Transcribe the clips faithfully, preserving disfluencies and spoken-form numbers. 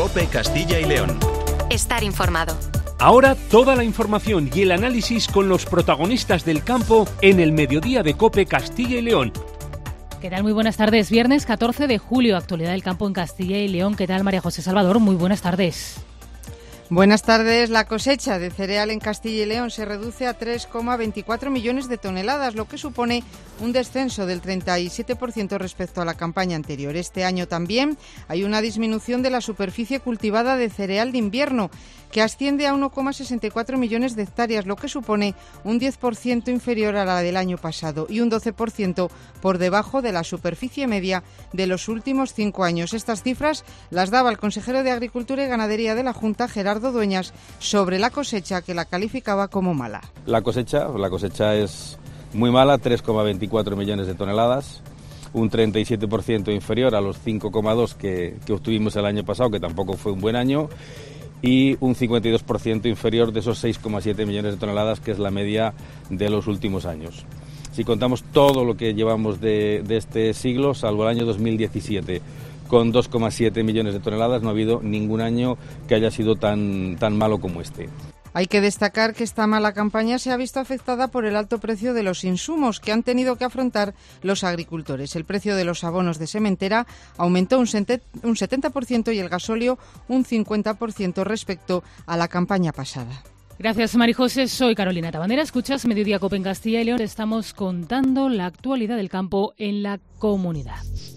COPE Castilla y León. Estar informado. Ahora toda la información y el análisis con los protagonistas del campo en el mediodía de COPE Castilla y León. ¿Qué tal? Muy buenas tardes. Viernes catorce de julio, actualidad del campo en Castilla y León. ¿Qué tal, María José Salvador? Muy buenas tardes. Buenas tardes. La cosecha de cereal en Castilla y León se reduce a tres coma veinticuatro millones de toneladas, lo que supone un descenso del treinta y siete por ciento respecto a la campaña anterior. Este año también hay una disminución de la superficie cultivada de cereal de invierno, que asciende a uno coma sesenta y cuatro millones de hectáreas, lo que supone un diez por ciento inferior a la del año pasado y un doce por ciento por debajo de la superficie media de los últimos cinco años. Estas cifras las daba el consejero de Agricultura y Ganadería de la Junta, Gerardo Dueñas, sobre la cosecha, que la calificaba como mala. La cosecha, la cosecha es muy mala, tres coma veinticuatro millones de toneladas, un treinta y siete por ciento inferior a los cinco coma dos que, que obtuvimos el año pasado, que tampoco fue un buen año, y un cincuenta y dos por ciento inferior de esos seis coma siete millones de toneladas, que es la media de los últimos años. Si contamos todo lo que llevamos de, de este siglo, salvo el año dos mil diecisiete, con dos coma siete millones de toneladas, no ha habido ningún año que haya sido tan, tan malo como este. Hay que destacar que esta mala campaña se ha visto afectada por el alto precio de los insumos que han tenido que afrontar los agricultores. El precio de los abonos de sementera aumentó un setenta por ciento y el gasóleo un cincuenta por ciento respecto a la campaña pasada. Gracias, María José. Soy Carolina Tabandera. Escuchas Mediodía COPE en Castilla y León. Estamos contando la actualidad del campo en la comunidad.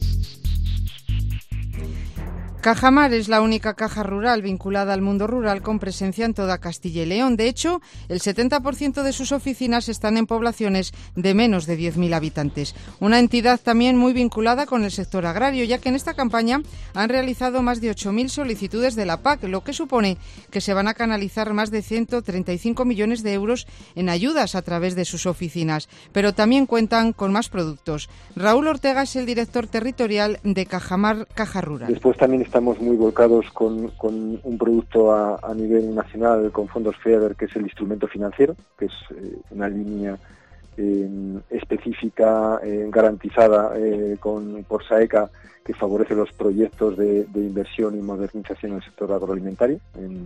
Cajamar es la única caja rural vinculada al mundo rural con presencia en toda Castilla y León. De hecho, el setenta por ciento de sus oficinas están en poblaciones de menos de diez mil habitantes. Una entidad también muy vinculada con el sector agrario, ya que en esta campaña han realizado más de ocho mil solicitudes de la P A C, lo que supone que se van a canalizar más de ciento treinta y cinco millones de euros en ayudas a través de sus oficinas. Pero también cuentan con más productos. Raúl Ortega es el director territorial de Cajamar Caja Rural. Después también estamos muy volcados con, con un producto a, a nivel nacional con fondos FEADER, que es el instrumento financiero, que es eh, una línea eh, específica, eh, garantizada eh, con, por SAECA, que favorece los proyectos de, de inversión y modernización en el sector agroalimentario. En,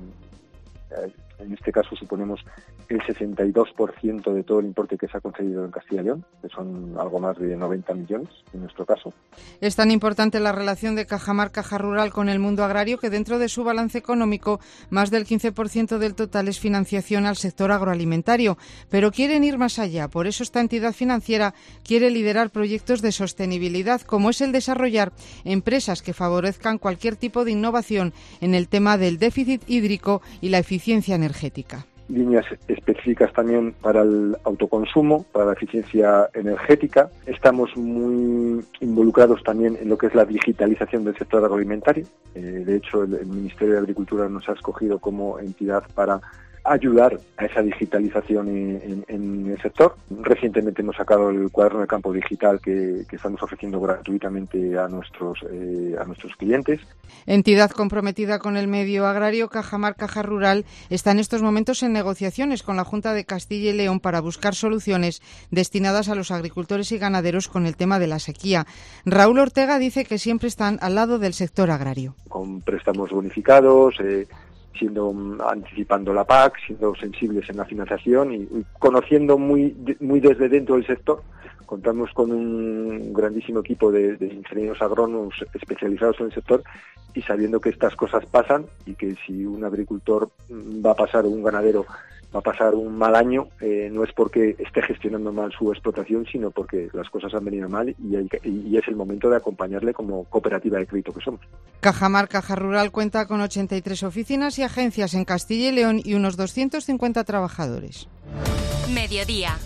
en este caso suponemos el sesenta y dos por ciento de todo el importe que se ha concedido en Castilla y León, que son algo más de noventa millones en nuestro caso. Es tan importante la relación de Cajamar Caja Rural con el mundo agrario que dentro de su balance económico más del quince por ciento del total es financiación al sector agroalimentario, pero quieren ir más allá. Por eso esta entidad financiera quiere liderar proyectos de sostenibilidad, como es el desarrollar empresas que favorezcan cualquier tipo de innovación en el tema del déficit hídrico y la eficiencia energética. Líneas específicas también para el autoconsumo, para la eficiencia energética. Estamos muy involucrados también en lo que es la digitalización del sector agroalimentario. Eh, de hecho, el, el Ministerio de Agricultura nos ha escogido como entidad para ayudar a esa digitalización en, en, en el sector. Recientemente hemos sacado el cuaderno de campo digital que, que estamos ofreciendo gratuitamente a nuestros eh, a nuestros clientes. Entidad comprometida con el medio agrario, Cajamar Caja Rural está en estos momentos en negociaciones con la Junta de Castilla y León para buscar soluciones destinadas a los agricultores y ganaderos con el tema de la sequía. Raúl Ortega dice que siempre están al lado del sector agrario. Con préstamos bonificados, eh, siendo anticipando la P A C, siendo sensibles en la financiación y, y conociendo muy muy desde dentro del sector. Contamos con un grandísimo equipo de, de ingenieros agrónomos especializados en el sector y sabiendo que estas cosas pasan y que si un agricultor va a pasar o un ganadero va a pasar un mal año, eh, no es porque esté gestionando mal su explotación, sino porque las cosas han venido mal y, hay, y es el momento de acompañarle como cooperativa de crédito que somos. Cajamar Caja Rural cuenta con ochenta y tres oficinas y agencias en Castilla y León y unos doscientos cincuenta trabajadores. Mediodía.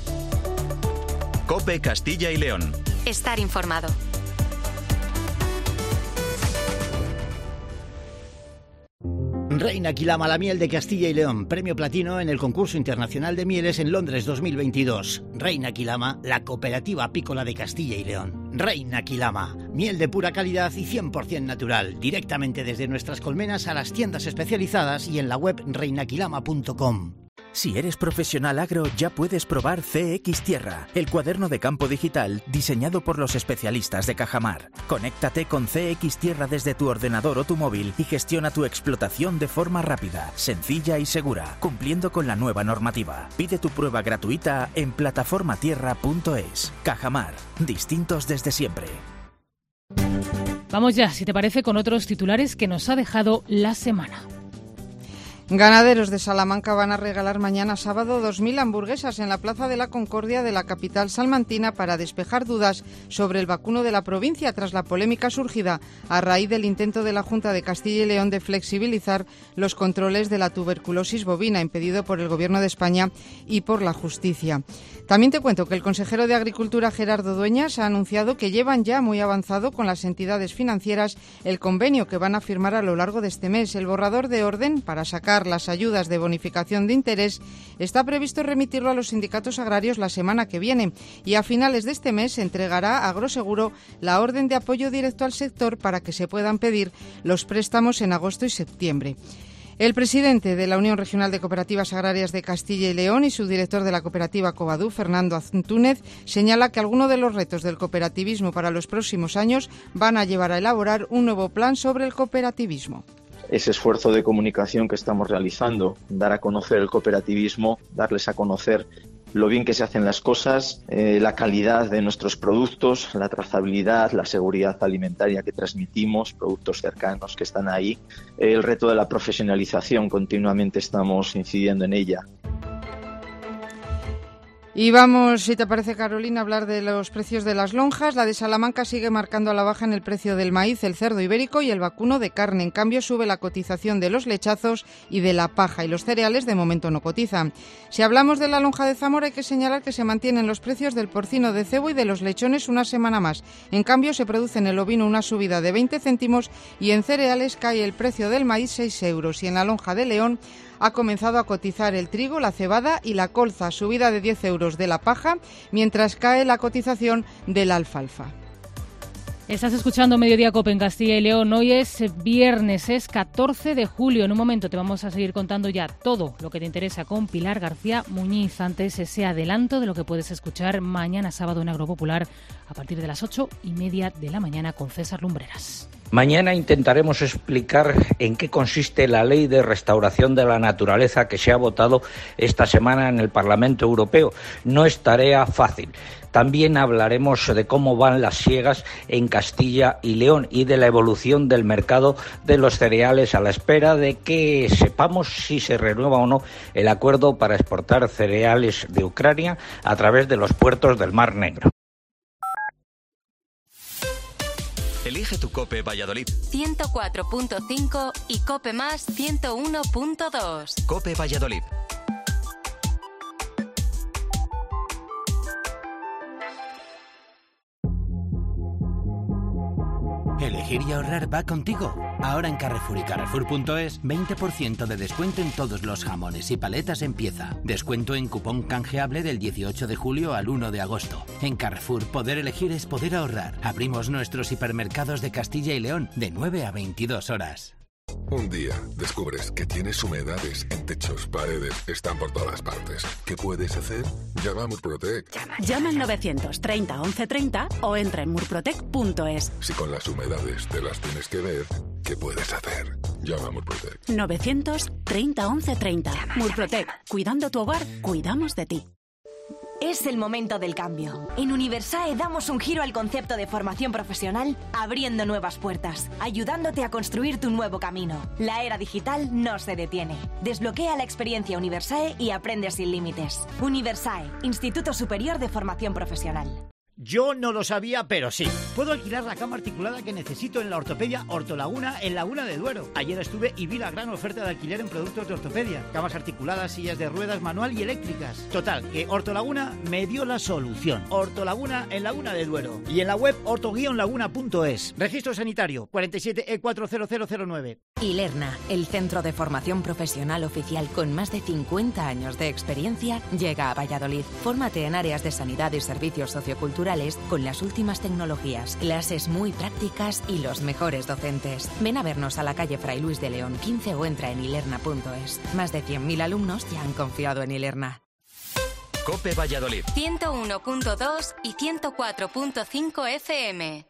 COPE Castilla y León. Estar informado. Reina Quilama, la miel de Castilla y León, premio platino en el concurso internacional de mieles en Londres dos mil veintidós. Reina Quilama, la cooperativa apícola de Castilla y León. Reina Quilama, miel de pura calidad y cien por ciento natural, directamente desde nuestras colmenas a las tiendas especializadas y en la web reina quilama punto com. Si eres profesional agro, ya puedes probar C X Tierra, el cuaderno de campo digital diseñado por los especialistas de Cajamar. Conéctate con C X Tierra desde tu ordenador o tu móvil y gestiona tu explotación de forma rápida, sencilla y segura, cumpliendo con la nueva normativa. Pide tu prueba gratuita en plataforma tierra punto es. Cajamar, distintos desde siempre. Vamos ya, si te parece, con otros titulares que nos ha dejado la semana. Ganaderos de Salamanca van a regalar mañana sábado dos mil hamburguesas en la Plaza de la Concordia de la capital salmantina para despejar dudas sobre el vacuno de la provincia tras la polémica surgida a raíz del intento de la Junta de Castilla y León de flexibilizar los controles de la tuberculosis bovina impedido por el Gobierno de España y por la justicia. También te cuento que el consejero de Agricultura, Gerardo Dueñas, ha anunciado que llevan ya muy avanzado con las entidades financieras el convenio que van a firmar a lo largo de este mes. El borrador de orden para sacar las ayudas de bonificación de interés está previsto remitirlo a los sindicatos agrarios la semana que viene y a finales de este mes entregará a Agroseguro la orden de apoyo directo al sector para que se puedan pedir los préstamos en agosto y septiembre. El presidente de la Unión Regional de Cooperativas Agrarias de Castilla y León y subdirector de la cooperativa Covadú, Fernando Antúnez, señala que algunos de los retos del cooperativismo para los próximos años van a llevar a elaborar un nuevo plan sobre el cooperativismo. Ese esfuerzo de comunicación que estamos realizando, dar a conocer el cooperativismo, darles a conocer lo bien que se hacen las cosas, eh, la calidad de nuestros productos, la trazabilidad, la seguridad alimentaria que transmitimos, productos cercanos que están ahí, eh, el reto de la profesionalización, continuamente estamos incidiendo en ella. Y vamos, si te parece, Carolina, a hablar de los precios de las lonjas. La de Salamanca sigue marcando a la baja en el precio del maíz, el cerdo ibérico y el vacuno de carne. En cambio, sube la cotización de los lechazos y de la paja, y los cereales de momento no cotizan. Si hablamos de la lonja de Zamora, hay que señalar que se mantienen los precios del porcino de cebo y de los lechones una semana más. En cambio, se produce en el ovino una subida de veinte céntimos y en cereales cae el precio del maíz seis euros. Y en la lonja de León ha comenzado a cotizar el trigo, la cebada y la colza, subida de diez euros de la paja, mientras cae la cotización de la alfalfa. Estás escuchando Mediodía Cope en Castilla y León. Hoy es viernes, es catorce de julio. En un momento te vamos a seguir contando ya todo lo que te interesa con Pilar García Muñiz. Antes, ese adelanto de lo que puedes escuchar mañana sábado en Agropopular a partir de las ocho y media de la mañana con César Lumbreras. Mañana intentaremos explicar en qué consiste la Ley de Restauración de la Naturaleza que se ha votado esta semana en el Parlamento Europeo. No es tarea fácil. También hablaremos de cómo van las siegas en Castilla y León y de la evolución del mercado de los cereales a la espera de que sepamos si se renueva o no el acuerdo para exportar cereales de Ucrania a través de los puertos del Mar Negro. Elige tu Cope Valladolid. ciento cuatro punto cinco y Cope Más ciento uno punto dos. Cope Valladolid. Elegir y ahorrar va contigo. Ahora en Carrefour y Carrefour punto es, veinte por ciento de descuento en todos los jamones y paletas en pieza. Descuento en cupón canjeable del dieciocho de julio al uno de agosto. En Carrefour, poder elegir es poder ahorrar. Abrimos nuestros hipermercados de Castilla y León de nueve a veintidós horas. Un día descubres que tienes humedades en techos, paredes, están por todas partes. ¿Qué puedes hacer? Llama a Murprotec. Llama, Llama al novecientos treinta once treinta o entra en murprotec punto es. Si con las humedades te las tienes que ver, ¿qué puedes hacer? Llama a Murprotec. novecientos treinta once treinta. Llama, Murprotec. Llama. Cuidando tu hogar, cuidamos de ti. Es el momento del cambio. En Universae damos un giro al concepto de formación profesional, abriendo nuevas puertas, ayudándote a construir tu nuevo camino. La era digital no se detiene. Desbloquea la experiencia Universae y aprende sin límites. Universae, Instituto Superior de Formación Profesional. Yo no lo sabía, pero sí. Puedo alquilar la cama articulada que necesito en la ortopedia Ortolaguna en Laguna de Duero. Ayer estuve y vi la gran oferta de alquiler en productos de ortopedia. Camas articuladas, sillas de ruedas manual y eléctricas. Total, que Ortolaguna me dio la solución. Ortolaguna en Laguna de Duero. Y en la web orto guion laguna punto es. Registro sanitario cuarenta y siete E cuatro cero cero cero nueve. Ilerna, el centro de formación profesional oficial con más de cincuenta años de experiencia, llega a Valladolid. Fórmate en áreas de sanidad y servicios socioculturales con las últimas tecnologías. familias, clases muy prácticas y los mejores docentes. Ven a vernos a la calle Fray Luis de León quince o entra en ilerna punto es. Más de cien mil alumnos ya han confiado en Ilerna. COPE Valladolid. ciento uno punto dos y ciento cuatro punto cinco F M.